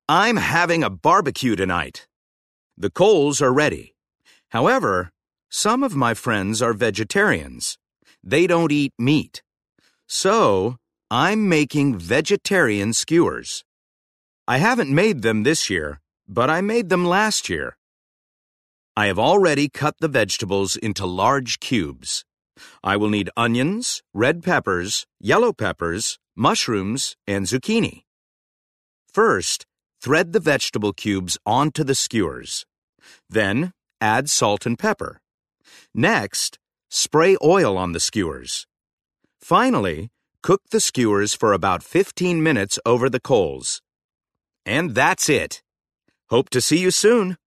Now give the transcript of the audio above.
I'm having a barbecue tonight. The coals are ready. However, some of my friends are vegetarians. They don't eat meat. So, I'm making vegetarian skewers. I haven't made them this year, but I made them last year. I have already cut the vegetables into large cubes. I will need onions, red peppers, yellow peppers, mushrooms, and zucchini. First, thread the vegetable cubes onto the skewers. Then, add salt and pepper. Next, spray oil on the skewers. Finally, cook the skewers for about 15 minutes over the coals. And that's it. Hope to see you soon.